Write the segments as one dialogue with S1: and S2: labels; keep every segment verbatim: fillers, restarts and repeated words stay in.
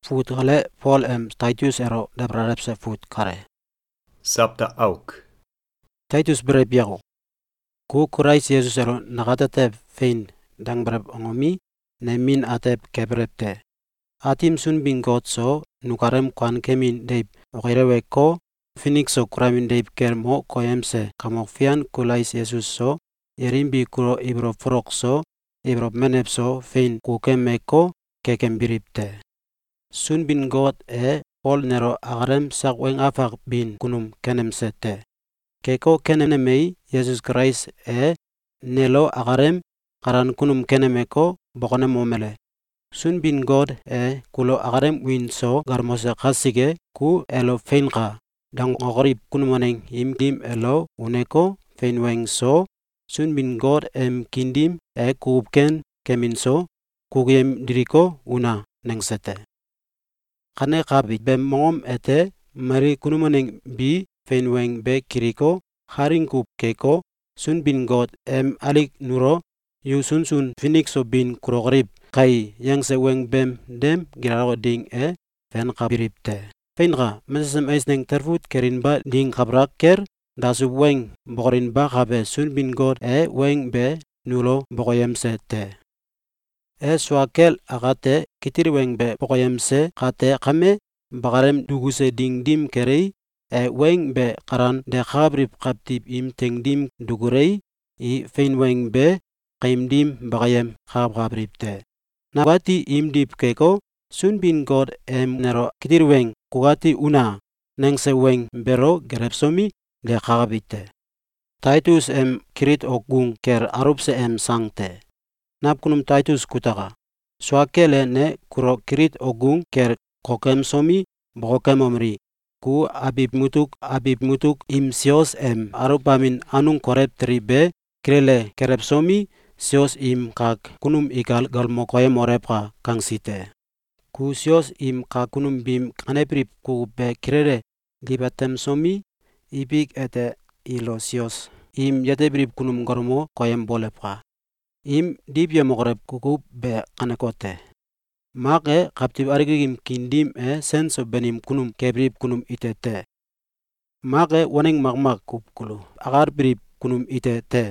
S1: fut hale Paul em Titus ero dabrarep se fut kare.
S2: Sabta auk.
S1: Titus brep yago. Ku Christ Jesus ero nakatatep fein dang brep ongomi nemin atep kebrepte. Atim sun bin God so nukarem kwan kemin deip okirewe ko Phoenix so kuramin deip kermo koyemse kamokfian kulais Jesus so yerimbi kuro ibro frok so ibro menep so fein kukemeko kekembiripte. Sun bin God e Paul nero agarem sakweng afak bin kunum kenemsete. Keko kenemei Jesus Christ e nelo agarem karan kunum kenemeko bokone momele. Sun bin God e kulo agarem win so garmose khasige ku elo feinka dang ogorip kunumaneng imdim elo uneko feinweng so sun bin God em kindim e kuupken kemin so kugiem diriko una nengsete. Kane kabi bem mongom ete mari kunumaneng bi feinweng be kiriko haring kup keko sun bin God em alik nuro yu sun sun Phoenix so bin kurogrip kai yang se weng bem dem giraro ding e fen kabiripte. Feinga mesem eisneng terfut kerin ba ding kabrak ker dasu weng bokorin ba kabe sun bin God e weng be nulo bokoyemse te. E swakel agate kitir weng be bokoyemse kate kame bakarem duguse ding dim kerei e weng be karan de kabrip kaptip im teng dim dugurei i fein weng be kaim dim bakayem kab kabripte. Nabati im dip keko sun bin God em nero kitir weng kugati una nengse weng bero gerepsomi de kagabite. Titus em kirit ogung ker arupse em sangte. Nap kunum Titus kutaka. Swakele ne kuro kirit ogung ker kokem somi bokem omri. Ku abib mutuk abib mutuk im sios em arupamin anung korep tribe krele kerepsomi sios im kak kunum igal galmokoye morepka kangsite. Ku sios im kak kunum bim kaneprip ku be krere libatem somi ibik ete ilo sios im yatebrip kunum gormo koyem bolepka. Im dibye mokorep kukup be kanekote. Make kaptib arigim kindim e senso benim kunum kebrip kunum itete. Make waneng magmag kup kulu agar brip kunum itete.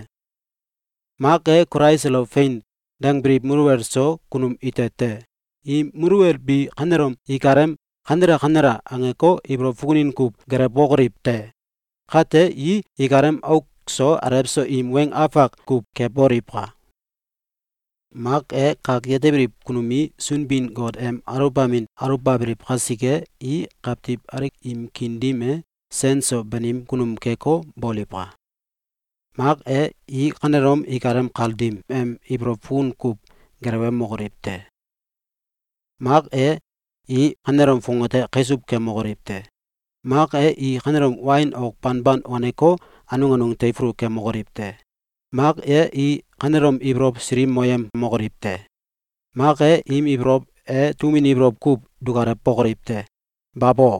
S1: Make kuraiselo fein dang brip muruwer so kunum itete. I muruwer bi kanerom ikarem kanera kanera angeko ibro fukunin kup gere bogrip te. Kate i ikarem auk so arepso im weng afak kup keboripka. Mak e kak yetebrip kunumi sun bin God em arupamin arupabrip khasike i kaptip arik im kindime senso benim kunum keko bolipka. Mak e i kanerom ikarem kaldim em ibro fun kup gerwe mogoripte. Mak e i kanerom fungote kesup ke mogoripte. Mak e i kanerom wine ok panban oneko anung anung teifru ke mogoripte. Mak e i kanerom ibrop srim moyem mogoripte. Mak e im ibrop e tumin ibrop kup dugare pogoripte. Babo.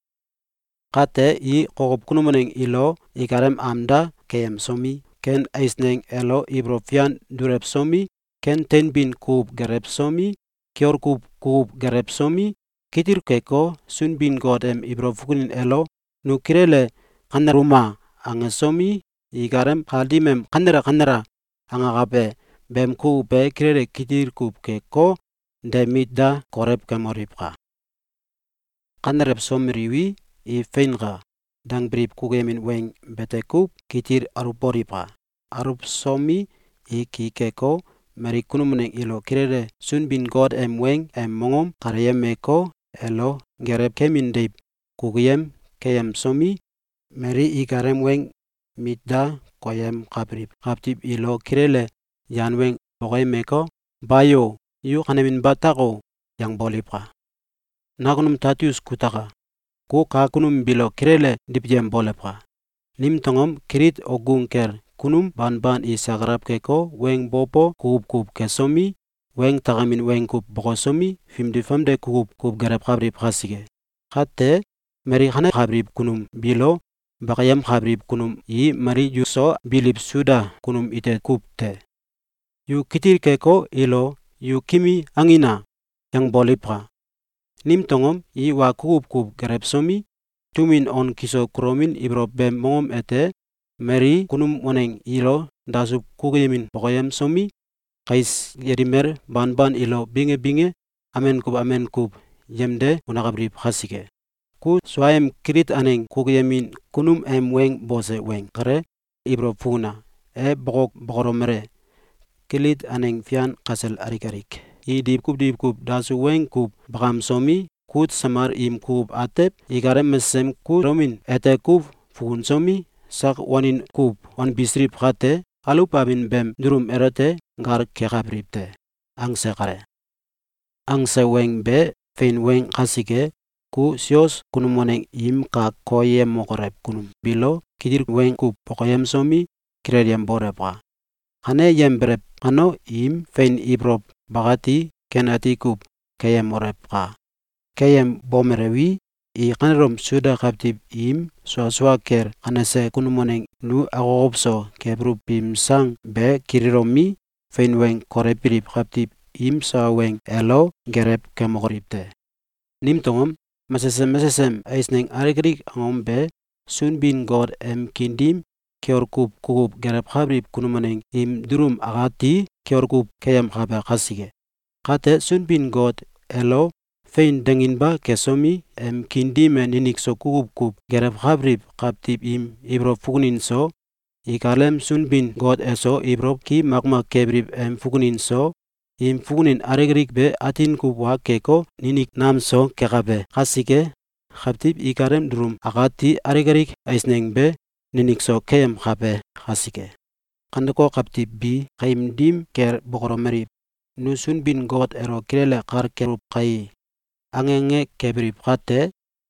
S1: Kate i kokop kunumaneng ilo ikarem amda keyem somi ken eisneng elo ibrop fian durep somi ken ten bin kup gerep somi kior kup kup gerep somi kitir keko sun bin God em ibrop fukunin elo nukirele kaneruma ange somi ikarem kaldimem kanera kanera angakape bem ku be kirere kitir kup keko demidda korep kemoripka. Kanerep somriwi i feinga dang brip kugemin weng bete kup kitir aruporipka. Arup somi i kikeko meri kunumuneng ilo kirere sun bin God em weng em mongom kareyemeko elo gerep kemin deip kugiem keyem somi meri ikarem weng midda koyem kabrip kaptip ilo kirele yan weng bokoymeko bayo yu kanemin batako yang bolipka. Nakunum Titus kutaka. Ku kakunum bilo kirele dipjem bolepka. Nim tongom kirit ogung ker kunum ban ban i sagrap keko weng bopo kup kup kesomi weng tagamin weng kup bokosomi fimdi famde kup kup garap kabrip khasige. Kate meri khane kabrip kunum bilo bakayam kabrip kunum i mari juso bilip suda kunum ite kupte. Yu kitir keko ilo yu kimi angina yang bolipka. Nim tongom i wa kukup kup gerep somi, tumin on kiso kromin ibro bem mongom ete, Mary kunum oneng ilo dasup kukuyemin pokoyem somi, kais yedimer ban-ban ilo binge-binge, amen kup amen kup yemde unakabrip khasike. Ku swaem kirit aneng kukuyemin kunum em weng bose weng kare ibro puna, e bokok bokoromere, kilit aneng fian kasel arik-arik. I dip kup dip kup dasu weng kup bakam somi, kut samar im kup atep, ikarem mesem ku romin ete kup fukun somi, sak wanin kup on bisrip khate, alup abin bem durum erote gar kekabripte. Angse kare. Angse weng be fein weng khasike, ku sios kunum oneng im ka koyem mokorep kunum bilo, kidir weng kup pokoyem somi, kireryem borepka. Kane yem berep kano im fein ibrop bakati kenati kup keyem orepka. Keyem bomerewi, i kanerom suda kaptip im swa-swa ker kanese kunum oneng nu agogopso kebrup im sang be kiriromi, fein weng korepirip kaptip im sa weng elo gerep kemokoripte. Nim tongom, mesesem-mesesem eisneng arik-arik angom be, sun bin God em kindim, kior kup kukup gerep kabrip kunum oneng im durum agati, kior kup keyem kabe khasike. Kate sun bin God elo, fein denginba kesomi, em kindim e ninik so kukup kup gerep kabrip kaptip im ibro fukunin so, ikalem sun bin God eso ibro ki makmak kebrip em fukunin so, im fukunin arik-arik be atin kup wa keko ninik nam so kekabe khasike, kaptip ikarem durum agati arik-arik eisneng be ninik so keyem kabe khasike. Kandeko kaptip bi kaimdim ker bokoromerip, nu sun bin God ero kirele kar kerup kai angenge kebrip khate,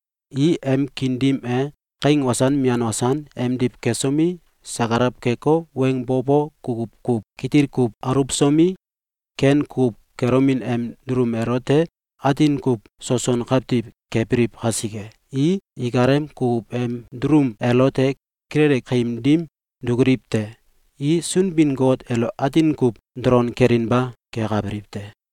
S1: i em kindim e kaing wasan mian wasan em dip kesomi, sagarap keko weng bobo kukup kup kitir kup arup somi, ken kup keromin em durum erote, atin kup soson kaptip kebrip khasike. I ikarem kup em durum elote kirele kaimdim dugripte, i sun bin God elo atin kup dron kerinba kekabripte.